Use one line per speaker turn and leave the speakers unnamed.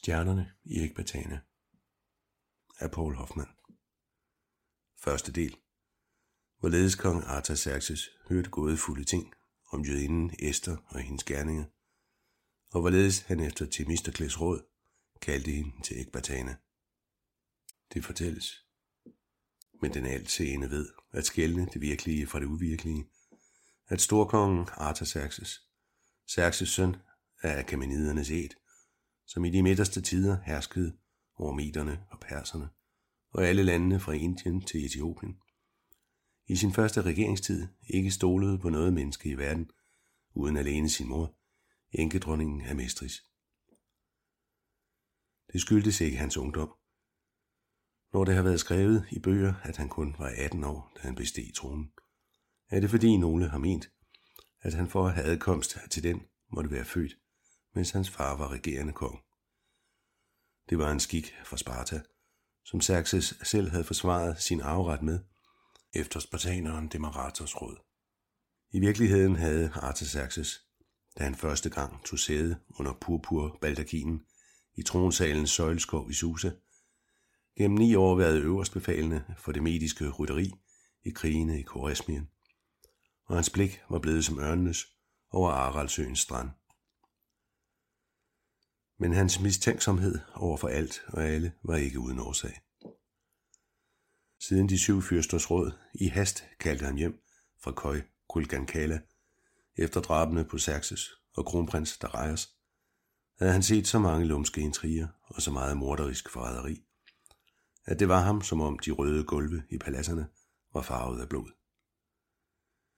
Stjernerne i Ekbatana af Paul Hoffmann. Første del. Hvorledes kong Artaxerxes hørte gådefulde ting om jødinden Ester og hendes gerninger, og hvorledes han efter Themistokles råd kaldte hende til Ekbatana. Det fortælles. Men den altseende ved at skelne det virkelige fra det uvirkelige, at storkongen Artaxerxes, Xerxes søn af Achaemenidernes æt, som i de midterste tider herskede over mederne og perserne og alle landene fra Indien til Etiopien, i sin første regeringstid ikke stolede på noget menneske i verden, uden alene sin mor, enkedronningen Amestris. Det skyldtes ikke hans ungdom. Når det har været skrevet i bøger, at han kun var 18 år, da han besteg tronen, er det fordi nogle har ment, at han for at have adkomst til den måtte være født, mens hans far var regerende konge. Det var en skik fra Sparta, som Xerxes selv havde forsvaret sin arveret med, efter spartaneren Demaratos råd. I virkeligheden havde Artaxerxes, da han første gang tog sæde under purpurbaldakinen i tronsalens søjleskov i Susa, gennem 9 år været øverstbefalende for det mediske rytteri i krigene i Koresmien, og hans blik var blevet som ørnenes over Aralsøens strand. Men hans mistænksomhed over for alt og alle var ikke uden årsag. Siden de 7 fyrsters råd i hast kaldte ham hjem fra Køj Kulgankala efter drabene på Xerxes og kronprins Darius, havde han set så mange lumske intriger og så meget morderisk forræderi, at det var ham, som om de røde gulve i paladserne var farvet af blod.